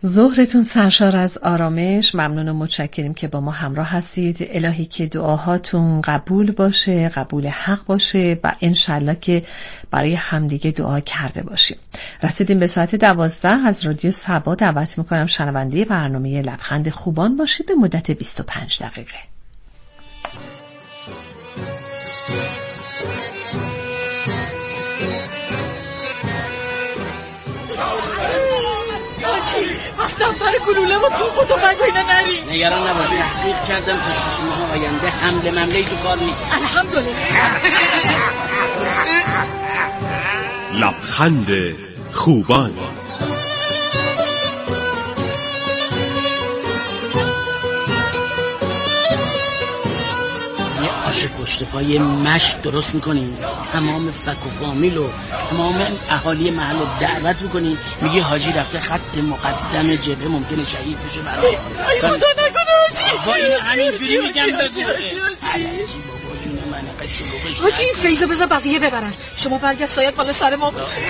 ظهرتون سرشار از آرامش. ممنون و متشکریم که با ما همراه هستید. الهی که دعاهاتون قبول باشه، قبول حق باشه و انشالله که برای همدیگه دعا کرده باشیم. رسیدیم به ساعت 12. از رادیو سبا دعوت میکنم شنونده برنامه لبخند خوبان باشید به مدت 25 دقیقه. اصلا پر گلوله و توپ و تفنگ و اینا نری. نگران نباش، تحقیق کردم تا 6 ماه آینده حمله ممله‌ای تو کار نیست. الحمدلله. لبخند خوبان. آش پشت پای مشت درست میکنی، تمام فک و فامیل و تمام اهالی محل رو دعوت میکنی، میگی حاجی رفته خط مقدم جبهه ممکنه شهید بشه. ای خدا نکنه حاجی. با این همینجوری میگم بگو حاجی این فیضو بذار بقیه ببرن، شما برگرد سایت بالا سر ما باشه.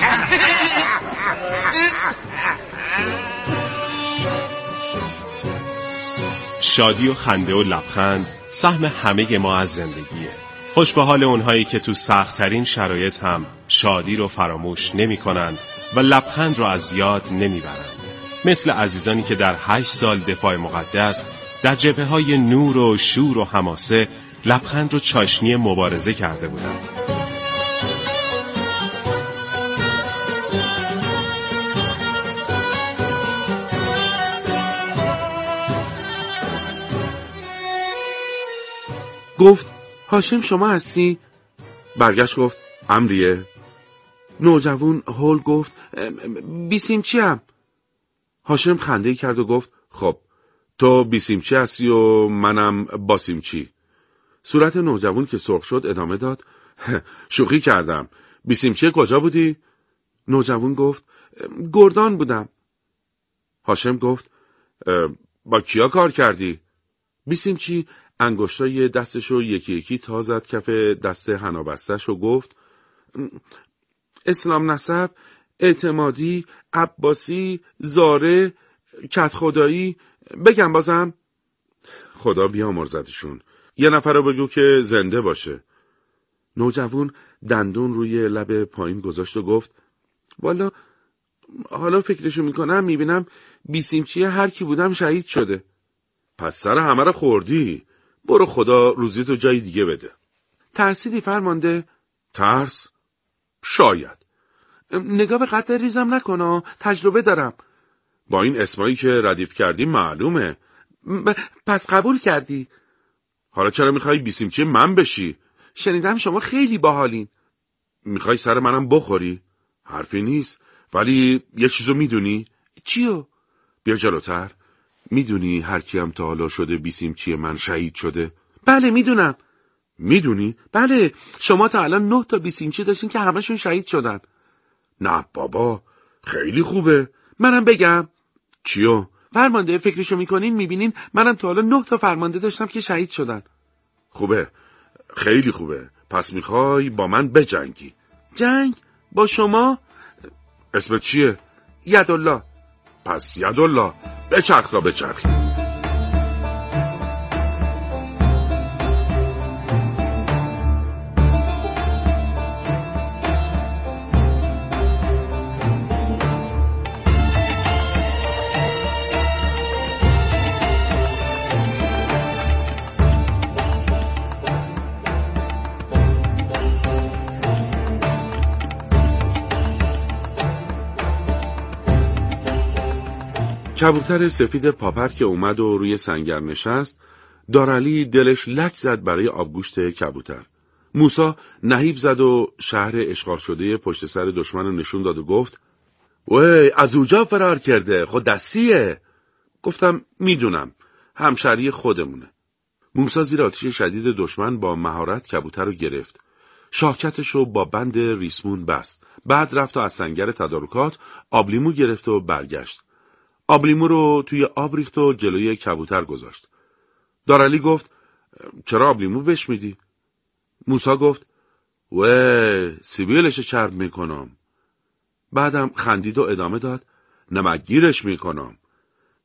شادی و خنده و لبخند سهم همه ما از زندگیه. خوش به حال اونهایی که تو سخت‌ترین شرایط هم شادی رو فراموش نمی‌کنن و لبخند رو از یاد نمیبرن. مثل عزیزانی که در 8 سال دفاع مقدس در جبهه‌های نور و شور و حماسه لبخند رو چاشنی مبارزه کرده بودن. گفت هاشم شما هستی؟ برگشت گفت امریه. نوجوان هول گفت بیسیمچی هم. هاشم خنده کرد و گفت خب تو بیسیمچی هستی و منم باسیمچی. صورت نوجوان که سرخ شد ادامه داد شوخی کردم. بیسیمچی کجا بودی؟ نوجوان گفت گردان بودم. هاشم گفت با کیا کار کردی؟ بیسیمچی انگشتای دستشو یکی یکی تا زد کف دست حنابستش و گفت اسلام نسب، اعتمادی، عباسی، زاره، کت خدایی. بگم بازم؟ خدا بیامرزدشون. یه نفر رو بگو که زنده باشه. نوجوان دندون روی لب پایین گذاشت و گفت والا حالا فکرشو میکنم میبینم بیسیمچی هر کی بودم شهید شده. پس سر همه رو خوردی. برو خدا روزیتو جای دیگه بده. ترسیدی فرمانده؟ ترس؟ شاید. نگاه به قد ریزم نکنه، تجربه دارم. با این اسمایی که ردیف کردی معلومه. پس قبول کردی؟ حالا چرا میخوای بیسیمچی من بشی؟ شنیدم شما خیلی باحالین. میخوای سر منم بخوری؟ حرفی نیست. ولی یه چیزو میدونی؟ چیو؟ بیا جلوتر. میدونی هر کیم تا حالا شده بیسیمچی من شهید شده؟ بله میدونم. میدونی؟ بله شما تا الان 9 تا بیسیمچی داشتین که همشون شهید شدن. نه بابا خیلی خوبه. منم بگم؟ چیو؟ فرمانده فکرشو میکنین میبینین منم تا حالا 9 تا فرمانده داشتم که شهید شدن. خوبه خیلی خوبه. پس میخوای با من بجنگی؟ جنگ؟ با شما؟ اسمت چیه؟ یدالله. پس یدالله بچرخ تا بچرخی. کبوتر سفید پاپر که اومد و روی سنگر نشست، دارعلی دلش لک زد برای آبگوشت کبوتر. موسی نهیب زد و شهر اشغال شده پشت سر دشمن رو نشون داد و گفت وی از اوجا فرار کرده، خود دستیه. گفتم میدونم، همشهری خودمونه. موسی زیر آتش شدید دشمن با مهارت کبوتر رو گرفت. شاکتش رو با بند ریسمون بست. بعد رفت و از سنگر تدارکات آبلیمو گرفت و برگشت. آبلیمو رو توی آب ریخت و جلوی کبوتر گذاشت. دارعلی گفت چرا آبلیمو بهش میدی؟ موسی گفت سیبیلش چرب میکنم. بعدم خندید و ادامه داد نمکگیرش میکنم.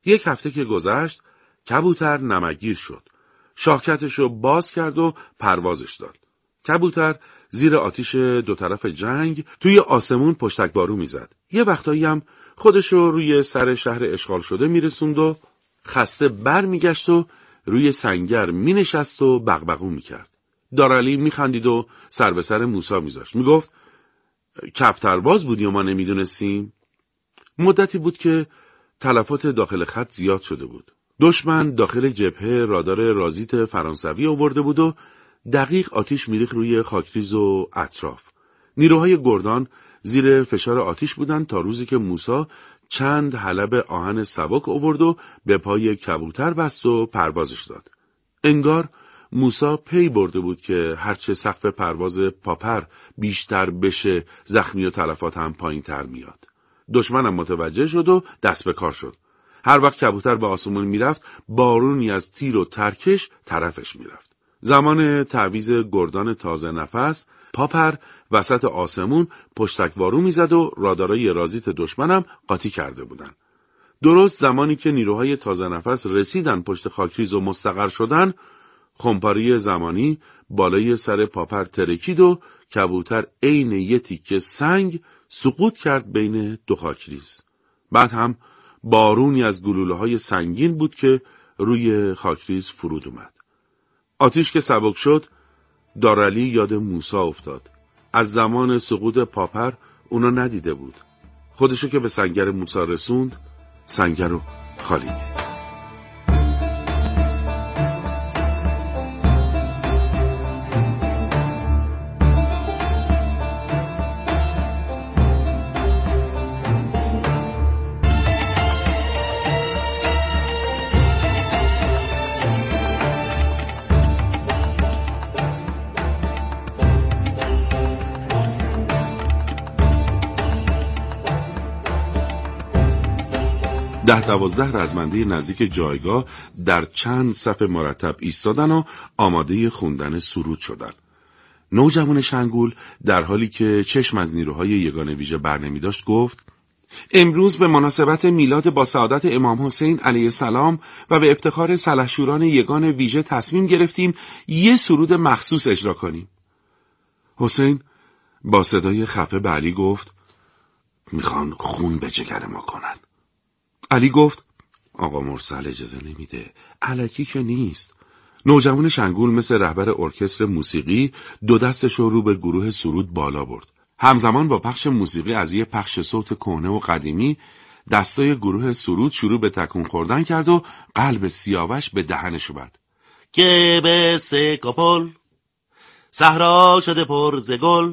1 هفته که گذشت، کبوتر نمکگیر شد. شاکتشو باز کرد و پروازش داد. کبوتر زیر آتیش 2 طرف جنگ توی آسمون پشتکبارو میزد. یه وقتایی هم خودشو روی سر شهر اشغال شده میرسوند و خسته بر میگشت و روی سنگر مینشست و بغبغو میکرد. دارعلی میخندید و سر به سر موسی میذاشت. میگفت کفترباز بودی و ما نمیدونستیم. مدتی بود که تلفات داخل خط زیاد شده بود. دشمن داخل جبهه رادار رازیت فرانسوی آورده بود و دقیق آتیش میریخت روی خاکریز و اطراف. نیروهای گردان زیر فشار آتیش بودن تا روزی که موسی چند حلب آهن سبک آورد و به پای کبوتر بست و پروازش داد. انگار موسی پی برده بود که هرچه سقف پرواز پاپر بیشتر بشه زخمی و تلفات هم پایین تر میاد. دشمنم متوجه شد و دست به کار شد. هر وقت کبوتر به آسمون میرفت بارونی از تیر و ترکش طرفش میرفت. زمان تعویض گردان تازه نفس پاپر وسط آسمون پشتکوارو میزد و رادارای رازیت دشمنم قاطی کرده بودن. درست زمانی که نیروهای تازه نفس رسیدن پشت خاکریز و مستقر شدن، خمپاری زمانی بالای سر پاپر ترکید و کبوتر عین یه تیکه سنگ سقوط کرد بین 2 خاکریز. بعد هم بارونی از گلوله‌های سنگین بود که روی خاکریز فرود اومد. آتیش که سبک شد، دارعلی یاد موسی افتاد. از زمان سقوط پاپر اونو ندیده بود. خودشو که به سنگر موسی رسوند، سنگر رو خالید. 10-12 رزمنده نزدیک جایگاه در چند صف مرتب ایستادن و آماده خوندن سرود شدن. نوجوان شنگول در حالی که چشم از نیروهای یگان ویژه برنمی داشت گفت: امروز به مناسبت میلاد با سعادت امام حسین علیه السلام و به افتخار سلحشوران یگان ویژه تصمیم گرفتیم یه سرود مخصوص اجرا کنیم. حسین با صدای خفه به علی گفت: میخوان خون به جگر ما کنن. علی گفت: آقا مرسل اجازه نمیده، الکی که نیست. نوجوان شنگول مثل رهبر ارکستر موسیقی 2 دستش رو به گروه سرود بالا برد. همزمان با پخش موسیقی از یه پخش صوت کهنه و قدیمی، دستای گروه سرود شروع به تکون خوردن کرد و قلب سیاوش به دهنش اومد. که به سکاپل صحرا شده پر ز گل،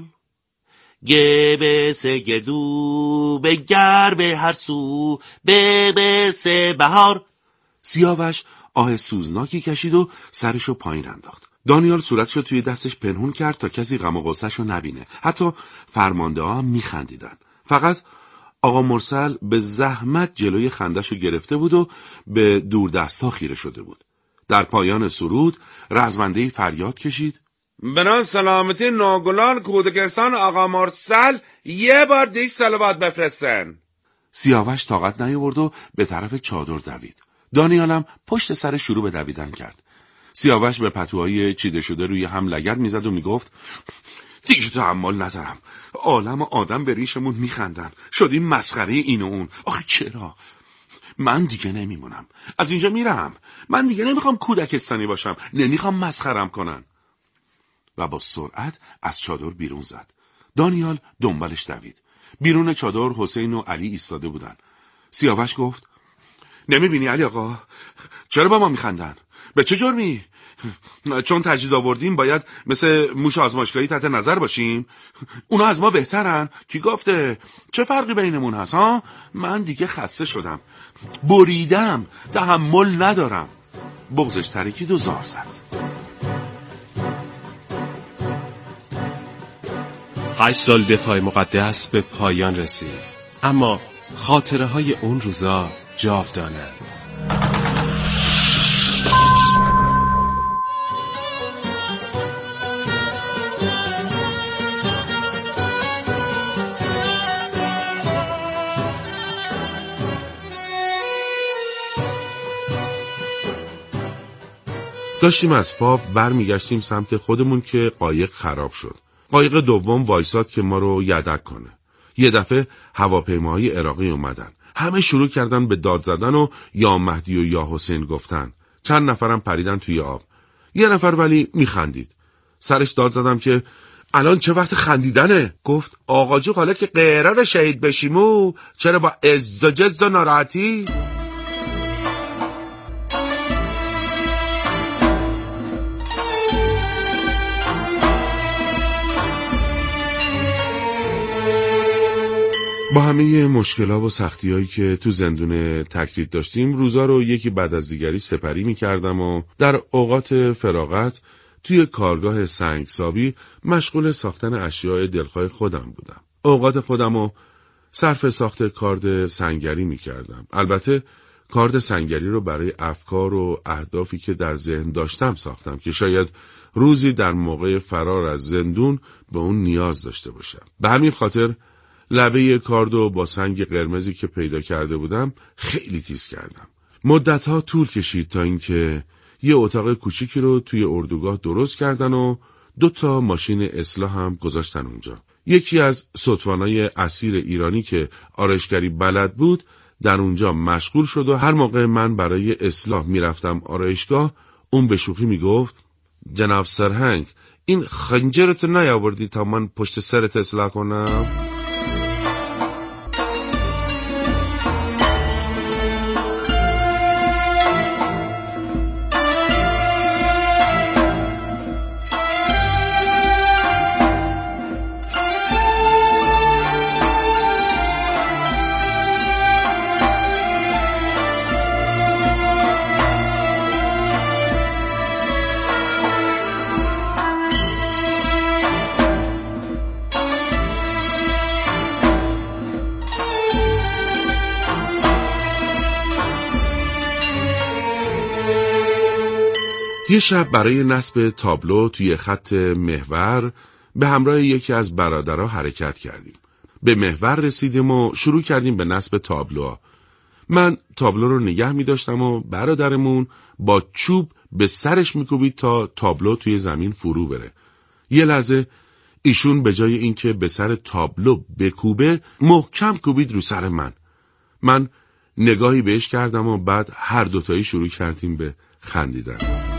گه سه گردو بگر به هر سو، به سه بهار. سیاوش آه سوزناکی کشید و سرشو پایین انداخت. دانیال صورتشو توی دستش پنهون کرد تا کسی غم و غصه‌شو نبینه. حتی فرمانده ها هم میخندیدن. فقط آقا مرسل به زحمت جلوی خندشو گرفته بود و به دور دستها خیره شده بود. در پایان سرود رزمنده‌ای فریاد کشید: برای سلامتی ناگلان کودکستان آقا مرسل یه بار دیگه صلوات بفرستن. سیاوش طاقت نیاورد و به طرف چادر دوید. دانیالم پشت سر شروع به دویدن کرد. سیاوش به پتوهای چیده شده روی هم لگد میزد و میگفت: دیگه تحمل ندارم. عالم و آدم به ریشمون میخندن. شدیم مسخره این و اون. آخه چرا؟ من دیگه نمیمونم. از اینجا میرم. من دیگه نمیخوام کودکستانی باشم. نمیخوام مسخرم کنن. و با سرعت از چادر بیرون زد. دانیال دنبالش دوید. بیرون چادر حسین و علی ایستاده بودن. سیاوش گفت: نمیبینی علی آقا؟ چرا با ما میخندن؟ به چه جرمی؟ چون تجدید آوردیم باید مثل موش آزمایشگاهی تحت نظر باشیم؟ اونا از ما بهترن؟ کی گفته؟ چه فرقی بینمون هست ها؟ من دیگه خسته شدم. بریدم. تحمل ندارم. بغضش ترکید و زار زد. 8 سال دفاع مقدس به پایان رسید، اما خاطره های اون روزا جاودانند. داشتیم از فاو برمیگشتیم سمت خودمون که قایق خراب شد. قایق دوم وایساد که ما رو یدک کنه. یه دفعه هواپیماهای عراقی اومدن. همه شروع کردن به داد زدن و یا مهدی و یا حسین گفتن. چند نفرم پریدن توی آب. یه نفر ولی میخندید. سرش داد زدم که الان چه وقت خندیدنه؟ گفت آقاجو حالا که قرار شهید بشیمو چرا با عز و جز و ناراحتی؟ با همه مشکلات و سختی‌هایی که تو زندون تکرید داشتیم روزا رو یکی بعد از دیگری سپری می‌کردم و در اوقات فراغت توی کارگاه سنگسابی مشغول ساختن اشیاء دلخواه خودم بودم. اوقات خودم رو صرف ساخت کارد سنگری می‌کردم. البته کارد سنگری رو برای افکار و اهدافی که در ذهن داشتم ساختم که شاید روزی در موقع فرار از زندون به اون نیاز داشته باشم. به همین خاطر لبه کاردو با سنگ قرمزی که پیدا کرده بودم خیلی تیز کردم. مدتها طول کشید تا اینکه یه اتاق کوچیکی رو توی اردوگاه درست کردن و 2 ماشین اصلاح هم گذاشتن اونجا. یکی از ستوانای اسیر ایرانی که آرایشگری بلد بود در اونجا مشغول شد و هر موقع من برای اصلاح میرفتم آرایشگاه اون به شوخی میگفت جناب سرهنگ این خنجرت نیاوردی تا من پشت سرت اصلاح کنم؟ یه شب برای نصب تابلو توی خط محور به همراه یکی از برادرها حرکت کردیم. به محور رسیدیم و شروع کردیم به نصب تابلو. من تابلو رو نگه می داشتم و برادرمون با چوب به سرش می کوبید تا تابلو توی زمین فرو بره. یه لحظه ایشون به جای اینکه به سر تابلو بکوبه محکم کوبید رو سر من. من نگاهی بهش کردم و بعد هر دوتایی شروع کردیم به خندیدن.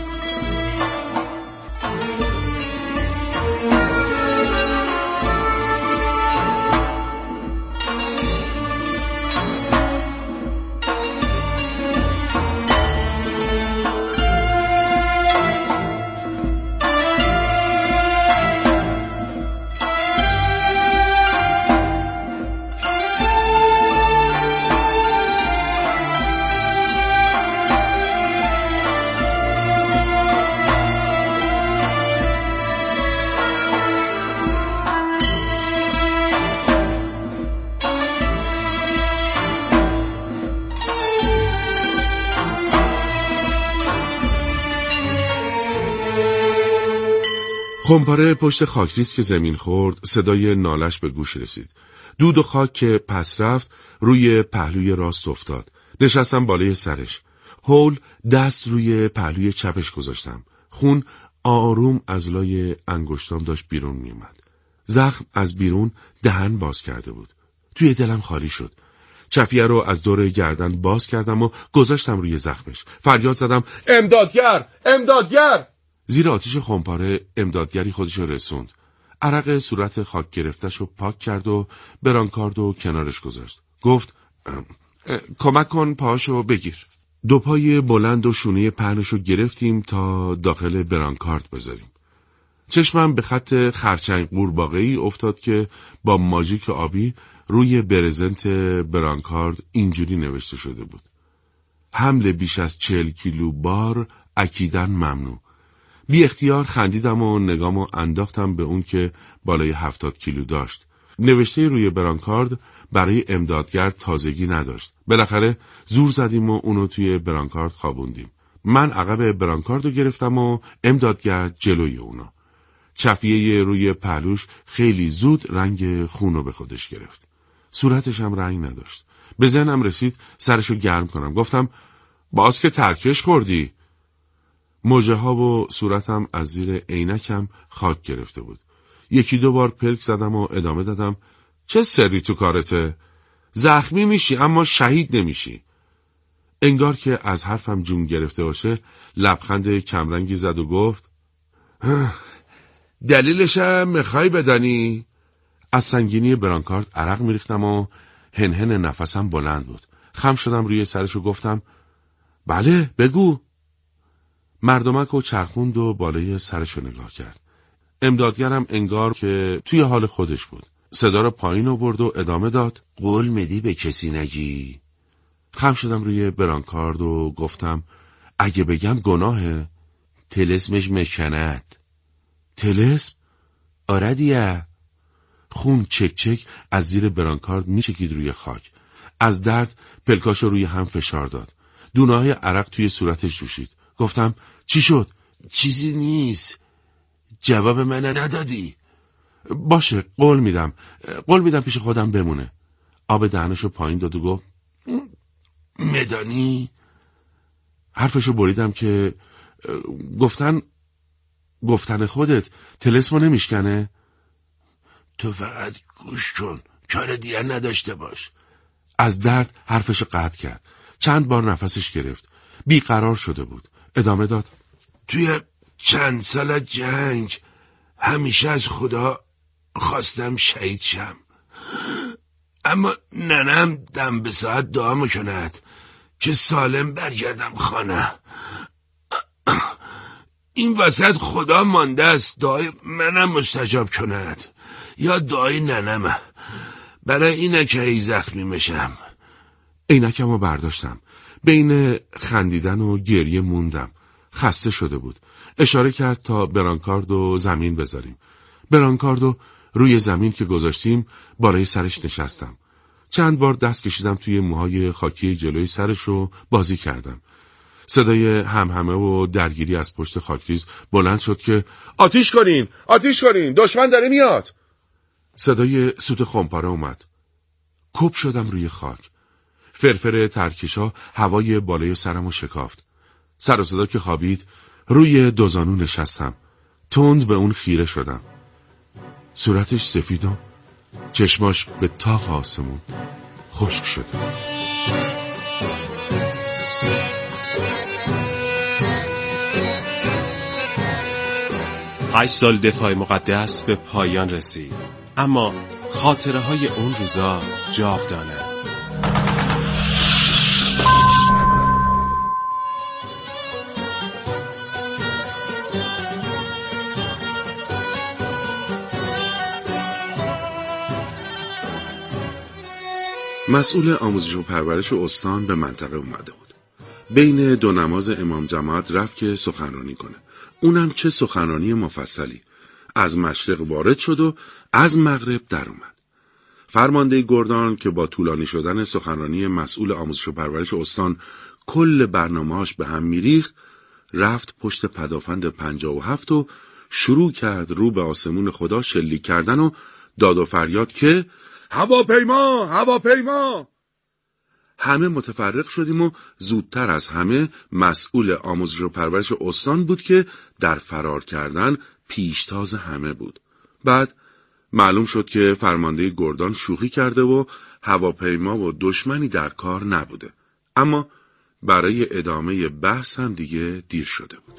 خمپاره پشت خاکریز که زمین خورد صدای نالش به گوش رسید. دود و خاک که پس رفت روی پهلوی راست افتاد. نشستم بالای سرش. هول دست روی پهلوی چپش گذاشتم. خون آروم از لای انگشتام داشت بیرون می اومد. زخم از بیرون دهن باز کرده بود. توی دلم خالی شد. چفیه رو از دور گردن باز کردم و گذاشتم روی زخمش. فریاد زدم امدادگر! امدادگر! زیر آتش خمپاره امدادگری خودشو رسوند. عرق صورت خاک گرفتشو پاک کرد و برانکاردو کنارش گذاشت. گفت کمک کن پاهاشو بگیر. 2 پای بلند و شونه پهنشو گرفتیم تا داخل برانکارد بذاریم. چشمم به خط خرچنگ قورباغه‌ای افتاد که با ماژیک آبی روی برزنت برانکارد اینجوری نوشته شده بود: حمل بیش از 40 کیلو بار اکیداً ممنوع. بی اختیار خندیدم و نگامو انداختم به اون که بالای 70 کیلو داشت. نوشته روی برانکارد برای امدادگر تازگی نداشت. بالاخره زور زدیم و اونو توی برانکارد خوابوندیم. من عقب برانکاردو گرفتم و امدادگر جلوی اونو. چفیه روی پهلوش خیلی زود رنگ خونو به خودش گرفت. صورتش هم رنگ نداشت. به ذهنم رسید سرشو گرم کنم. گفتم باز که ترکش خوردی. موجه ها و صورتم از زیر عینکم خاک گرفته بود. یکی دو بار پلک زدم و ادامه دادم چه سری تو کارته؟ زخمی میشی اما شهید نمیشی. انگار که از حرفم جون گرفته باشه لبخند کمرنگی زد و گفت دلیلشم میخوای بدانی؟ از سنگینی برانکارد عرق میریختم و هنهن نفسم بلند بود. خم شدم روی سرش و گفتم بله بگو. مردمک و چرخوند و بالای سرشو نگاه کرد. امدادگرم انگار که توی حال خودش بود. صدا رو پایین آورد و ادامه داد قول میدی به کسی نگی؟ خم شدم روی برانکارد و گفتم اگه بگم گناهه. طلسمش مشکند. طلسم؟ آره دیگه. خون چک چک از زیر برانکارد میچکید روی خاک. از درد پلکاشو روی هم فشار داد. دونه‌های عرق توی صورتش جوشید. گفتم چی شد؟ چیزی نیست. جواب من ندادی. باشه قول میدم پیش خودم بمونه. آب دهنشو پایین داد و گفت مدانی؟ حرفشو بریدم که گفتن خودت طلسمو نمیشکنه؟ تو فقط گوش کن، کار دیگه نداشته باش. از درد حرفشو قطع کرد. چند بار نفسش گرفت. بیقرار شده بود. ادامه داد توی چند سال جنگ همیشه از خدا خواستم شهید شم، اما ننم دم به ساعت دعا میکند که سالم برگردم خانه. این وسط خدا مانده است دعای منم مستجاب کند یا دعای ننمه. برای اینه که ای زخمی میشم. عینکم رو برداشتم. بین خندیدن و گریه موندم. خسته شده بود. اشاره کرد تا برانکاردو زمین بذاریم. برانکاردو روی زمین که گذاشتیم بالای سرش نشستم. چند بار دست کشیدم توی موهای خاکی جلوی سرش و بازی کردم. صدای همهمه و درگیری از پشت خاکریز بلند شد که آتیش کنین! دشمن داره میاد! صدای سوت خمپاره اومد. کوب شدم روی خاک. فرفر ترکشا هوای بالای سرمو شکافت. سر و صدا که خوابید روی دوزانو نشستم. تند به اون خیره شدم. صورتش سفید و چشماش به تاق آسمون خشک شده. 8 سال دفاع مقدس به پایان رسید، اما خاطره های اون روزا جاودانه. مسئول آموزش و پرورش استان به منطقه اومده بود. بین دو نماز امام جماعت رفت که سخنرانی کنه. اونم چه سخنرانی مفصلی. از مشرق وارد شد و از مغرب در اومد. فرمانده گردان که با طولانی شدن سخنرانی مسئول آموزش و پرورش استان کل برنامه‌اش به هم میریخت، رفت پشت پدافند 57 و شروع کرد رو به آسمون خدا شلیک کردن و داد و فریاد که هواپیما! هواپیما! همه متفرق شدیم و زودتر از همه مسئول آموزش و پرورش استان بود که در فرار کردن پیشتاز همه بود. بعد معلوم شد که فرمانده گردان شوخی کرده و هواپیما و دشمنی در کار نبوده. اما برای ادامه بحث هم دیگه دیر شده بود.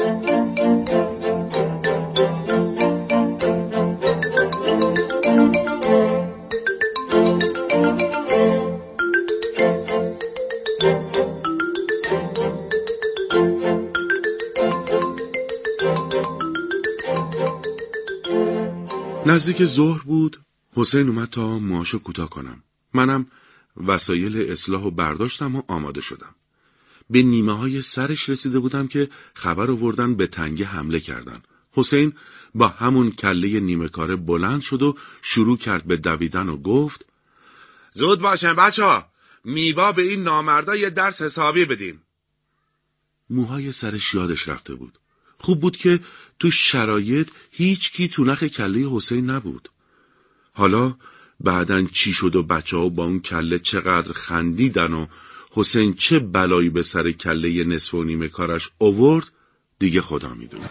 نزدیک ظهر بود. حسین اومد تا موهاشو کوتاه کنم. منم وسایل اصلاحو برداشتم و آماده شدم. به نیمه های سرش رسیده بودم که خبر آوردن به تنگه حمله کردن. حسین با همون کله نیمه کاره بلند شد و شروع کرد به دویدن و گفت زود باشن بچه‌ها، میوا به این نامردا یه درس حسابی بدیم. موهای سرش یادش رفته بود. خوب بود که تو شرایط هیچ کی تو نخ کله حسین نبود. حالا بعدن چی شد و بچه‌ها با اون کله چقدر خندیدن و حسین چه بلایی به سر کله نصف و نیمه کارش آورد دیگه خدا میدونه.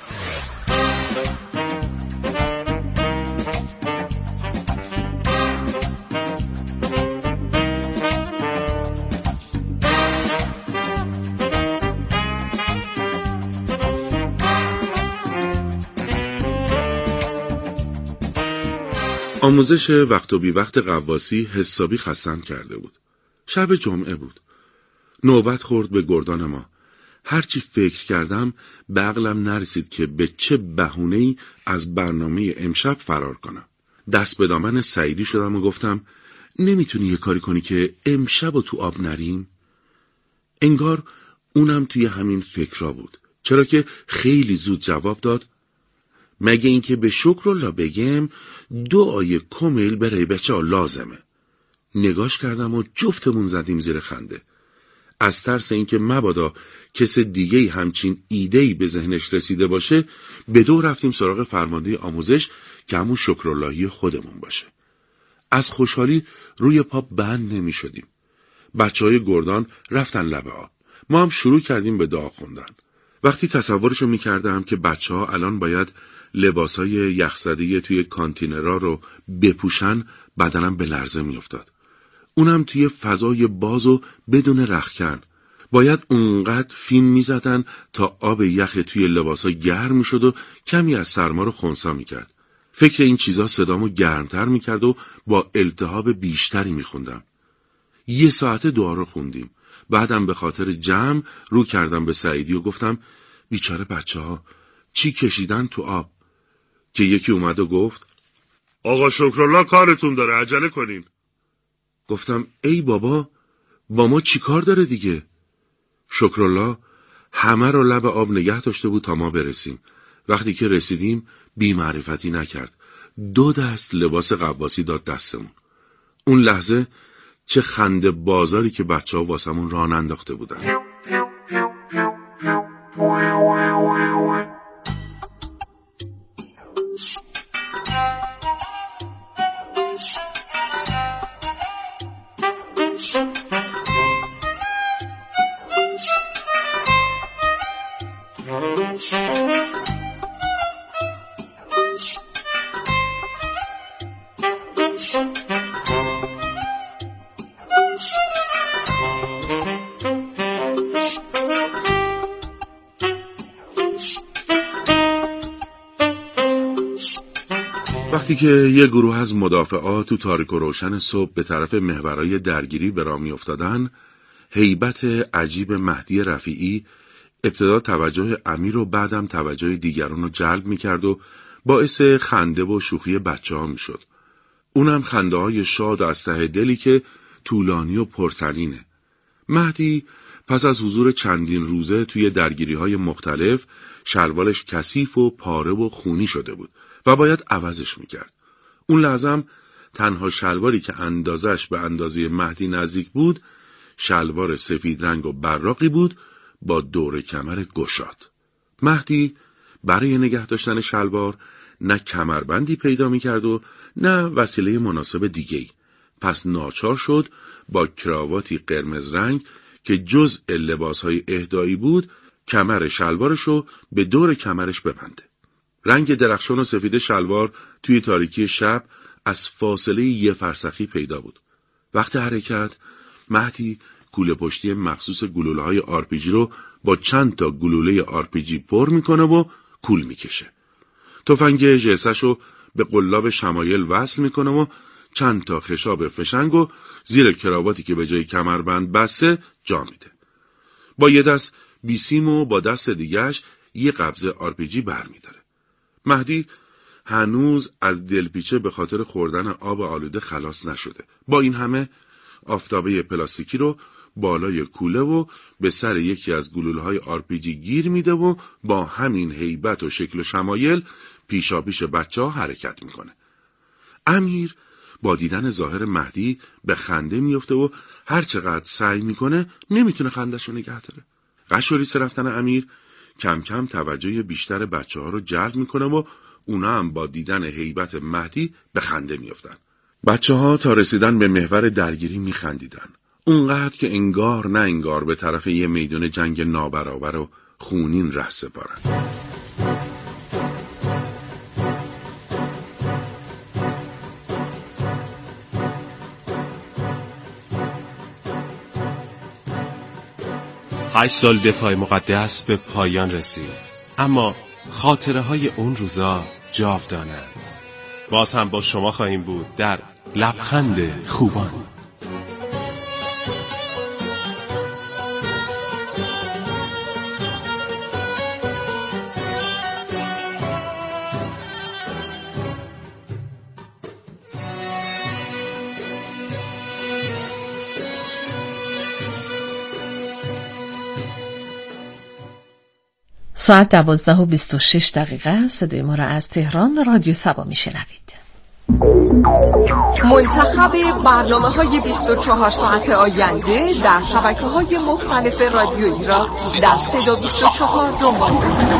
آموزش وقت و بی وقت غواصی حسابی خستم کرده بود. شب جمعه بود. نوبت خورد به گردان ما. هرچی فکر کردم به عقلم نرسید که به چه بهونه‌ای از برنامه امشب فرار کنم. دست به دامن سعیدی شدم و گفتم نمیتونی یه کاری کنی که امشب و تو آب نریم؟ انگار اونم توی همین فکرها بود. چرا که خیلی زود جواب داد مگه اینکه به شکرالله بگم 2 آیه کمیل برای بچه ها لازمه. نگاش کردم و جفتمون زدیم زیر خنده. از ترس اینکه مبادا کس دیگه‌ای همچین ایده‌ای به ذهنش رسیده باشه به دو رفتیم سراغ فرمانده آموزش که همون شکراللهی خودمون باشه. از خوشحالی روی پا بند نمی شدیم. بچه‌های گردان رفتن لب آب. ما هم شروع کردیم به دعا خوندن. وقتی تصورشو می کردم که بچه‌ها الان باید لباسای یخزده توی کانتینرها رو بپوشن بدنم به لرزه می افتاد. اونم توی فضای باز و بدون رختکن. باید اونقدر فیلم می زدن تا آب یخ توی لباسا گرم می شد و کمی از سرما رو خنثی می کرد. فکر این چیزا صدامو گرمتر می کرد و با التهاب بیشتری می خوندم. 1 ساعت دعا رو خوندیم. بعدم به خاطر جمع رو کردم به سعیدی و گفتم بیچاره بچه‌ها چی کشیدن تو آب؟ که یکی اومد و گفت آقا شکرالله کارتون داره، عجله کنین. گفتم ای بابا با ما چی کار داره دیگه؟ شکرالله همه رو لب آب نگه داشته بود تا ما برسیم. وقتی که رسیدیم بی معرفتی نکرد. 2 دست لباس غواصی داد دستمون. اون لحظه چه خنده بازاری که بچه‌ها واسمون راه انداخته بودن. وقتی که یه گروه از مدافعات تو تاریک و روشن صبح به طرف محورهای درگیری به راه می‌افتادن، هیبت عجیب مهدی رفیعی ابتدا توجه امیر و بعدم توجه دیگران رو جلب می‌کرد و باعث خنده و شوخی بچه‌ها می‌شد. اونم خنده‌های شاد و از ته دلی که طولانی و پرطنینه. مهدی پس از حضور چندین روزه توی درگیری‌های مختلف شلوارش کثیف و پاره و خونی شده بود و باید عوضش میکرد. اون لازم تنها شلواری که اندازش به اندازه مهدی نزدیک بود شلوار سفید رنگ و براقی بود با دور کمر گشاد. مهدی برای نگه داشتن شلوار نه کمربندی پیدا میکرد و نه وسیله مناسب دیگه‌ای. پس ناچار شد با کراواتی قرمز رنگ که جزء لباسهای اهدایی بود کمر شلوارشو به دور کمرش ببنده. رنگ درخشان و سفید شلوار توی تاریکی شب از فاصله 1 فرسخی پیدا بود. وقت حرکت مهدی کوله پشتی مخصوص گلوله‌های آرپیجی رو با چند تا گلوله آرپیجی پر میکنه و کول میکشه. تفنگ ژسه‌شو به قلاب شمایل وصل میکنه و چند تا خشاب فشنگو زیر کراواتی که به جای کمربند بسته جا میده. با یه دست بیسیم و با دست دیگه‌اش یه قبضه آرپیجی برمی‌داره. مهدی هنوز از دلپیچه به خاطر خوردن آب آلوده خلاص نشده. با این همه آفتابه پلاستیکی رو بالای کوله و به سر یکی از گلوله‌های آرپیجی گیر میده و با همین هیبت و شکل و شمایل پیشاپیش بچه‌ها حرکت میکنه. امیر با دیدن ظاهر مهدی به خنده میفته و هر چقدر سعی میکنه نمیتونه خندش رو نگه داره. قشوریس رفتن امیر کم کم توجه بیشتر بچه‌ها رو جلب میکنه و اونا هم با دیدن هیبت مهدی به خنده میافتن. بچه‌ها تا رسیدن به محور درگیری میخندیدن. اونقدر که انگار نه انگار به طرف یه میدان جنگ نابرابر و خونین ره سپارند. هشت سال دفاع مقدس به پایان رسید، اما خاطره های اون روزا جاودانند. باز هم با شما خواهیم بود در لبخند خوبان. ساعت 12:26 صدای ما را از تهران رادیو سبا میشنوید. منتخب برنامه‌های 24 ساعت آینده در شبکه‌های مختلف رادیویی را در صدا 24 دنبال کنید.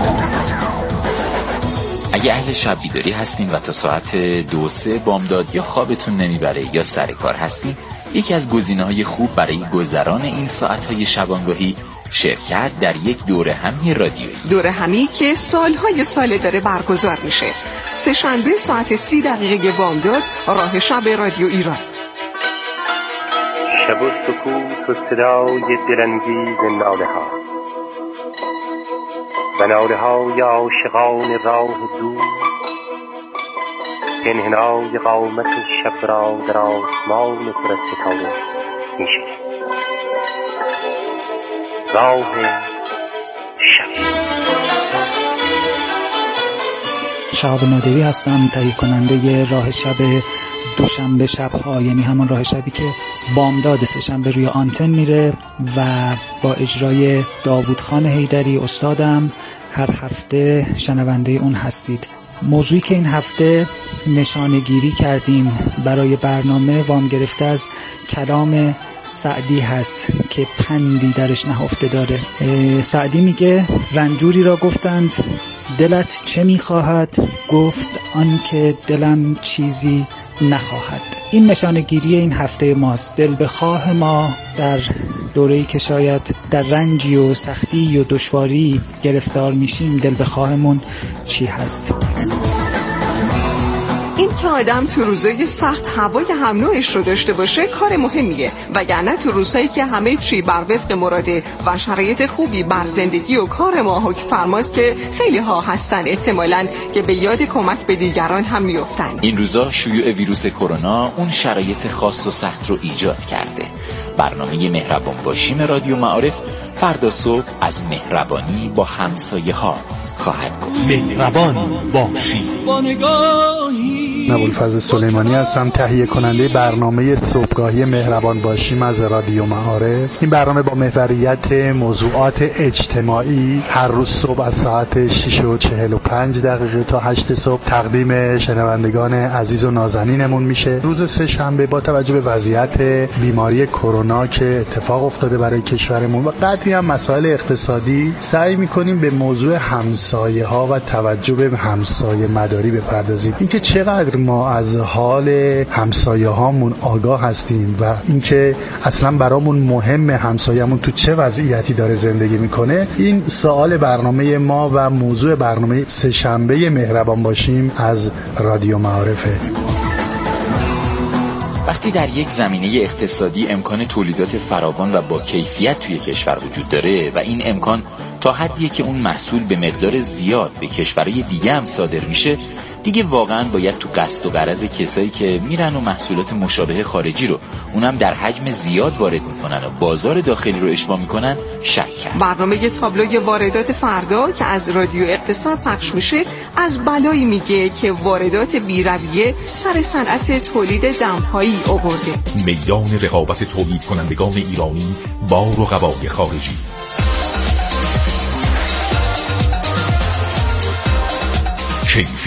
اگه اهل شب بیداری هستین و تا ساعت 2-3 بامداد یا خوابتون نمیبره یا سر کار هستین، یکی از گزینه‌های خوب برای گذران این ساعت‌های شبانگاهی شرکت در یک دوره همی رادیویی. دوره همی که سالهای ساله داره برگزار میشه. سه شنبه ساعت 30 بامداد راه شب رادیو ایران. شب و سکوت و صدای دلانگیز ناله ها و ناله های عاشقان راه دور، انحنای قامت شب را در آسمان پر از ستاره میشه. راه شب. شهاب نادری هستم، تهیه کننده راه شب دوشنبه شب‌ها، یعنی همون راه شبی که بامداد سه‌شنبه روی آنتن میره و با اجرای داوودخان حیدری استادم هر هفته شنونده اون هستید. موضوعی که این هفته نشانه‌گیری کردیم برای برنامه وام گرفته از کلام سعدی هست که پندی درش نهفته داره. سعدی میگه رنجوری را گفتند دلت چه میخواهد؟ گفت آن که دلم چیزی نخواهد. این نشانه‌گیری این هفته ماست. دل بخواه ما در دوره‌ای که شاید در رنجی و سختی و دشواری گرفتار میشیم، دل بخواهمون چی هست؟ این که آدم تو روزای سخت هوای هم نوعش رو داشته باشه کار مهمیه، وگرنه تو روزهایی که همه چی بر وفق مراده و شرایط خوبی بر زندگی و کار ما حکم فرماست که خیلی ها هستن احتمالاً که به یاد کمک به دیگران هم میافتن. این روزا شیوع ویروس کرونا اون شرایط خاص و سخت رو ایجاد کرده. برنامه مهربان باشیم رادیو معارف فردا صبح از مهربانی با همسایه ها خواهد گفت. مهربان باشی. ابوالفضل سلیمانی هستم، تهیه کننده برنامه صبحگاهی مهربان باشیم از رادیو معارف. این برنامه با محوریت موضوعات اجتماعی هر روز صبح از ساعت 6:45 تا 8 صبح تقدیم شنوندگان عزیز و نازنینمون میشه. روز سه شنبه با توجه به وضعیت بیماری کرونا که اتفاق افتاده برای کشورمون و قدری هم مسائل اقتصادی، سعی میکنیم به موضوع همسایه ها و توجه به همسایه مداری بپردازیم. اینکه چقدر ما از حال همسایه هامون آگاه هستیم و اینکه اصلا برامون مهمه همسایه‌مون تو چه وضعیتی داره زندگی میکنه، این سوال برنامه ما و موضوع برنامه سه شنبه مهربان باشیم از رادیو معارفه. وقتی در یک زمینه اقتصادی امکان تولیدات فراوان و با کیفیت توی کشور وجود داره و این امکان تا حدیه که اون محصول به مقدار زیاد به کشورهای دیگه هم صادر میشه، دیگه واقعا باید تو قصد و غرض کسایی که میرن و محصولات مشابه خارجی رو اونم در حجم زیاد وارد میکنن و بازار داخلی رو اشباع میکنن شک کرد. برنامه تابلوی واردات فردا که از رادیو اقتصاد پخش میشه از بلایی میگه که واردات بی‌رویه سر صنعت تولید دمپایی آورده. میدان رقابت تولید کنندگان ایرانی با رقبای خارجی. کیفیت